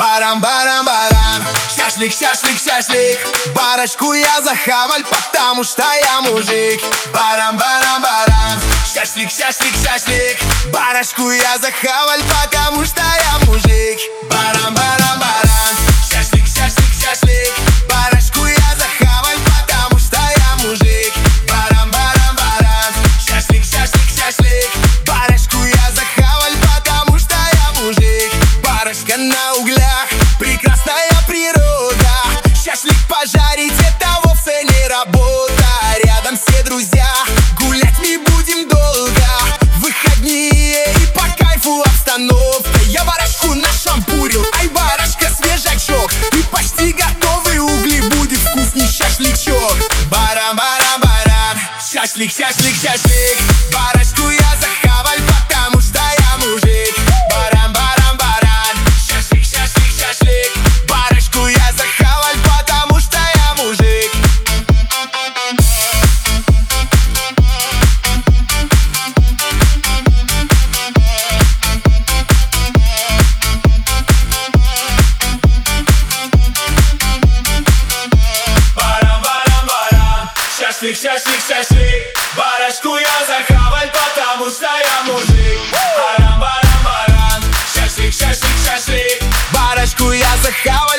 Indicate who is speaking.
Speaker 1: Барам-барам-барам, шашлик, шашлик, шашлик. Барашку я захаваль, потому что я мужик. Барам-барам-барам, шашлик, шашлик, шашлик. Барашку я захаваль, потому что я мужик. Барам-барам-барам, шашлик, шашлик, шашлик. Барашку я захаваль, потому что я мужик. Барам-барам-барам, шашлик, шашлик, шашлик. Барашку я захаваль, потому что я мужик. Барашка на углях, прекрасная природа. Шашлик пожарить, это вовсе не работа. Рядом все друзья, гулять мы будем долго. Выходные и по кайфу обстановка. Я барашку нашампурил, ай, барашка свежачок. И почти готовый угли, будет вкусный шашличок. Барам-барам-барам, шашлик, шашлик, шашлик. Барашку я захаваль, потому что я мужик. Барам-барам-барам, шашлик, шашлик, шашлик. Барашку я захаваль, потому что я мужик. Барам-барам-барам, шашлик, шашлик, шашлик. Барашку я захаваль, потому что я мужик. Барам-барам-барам, шашлик, шашлик, шашлик. Барашку я захаваль.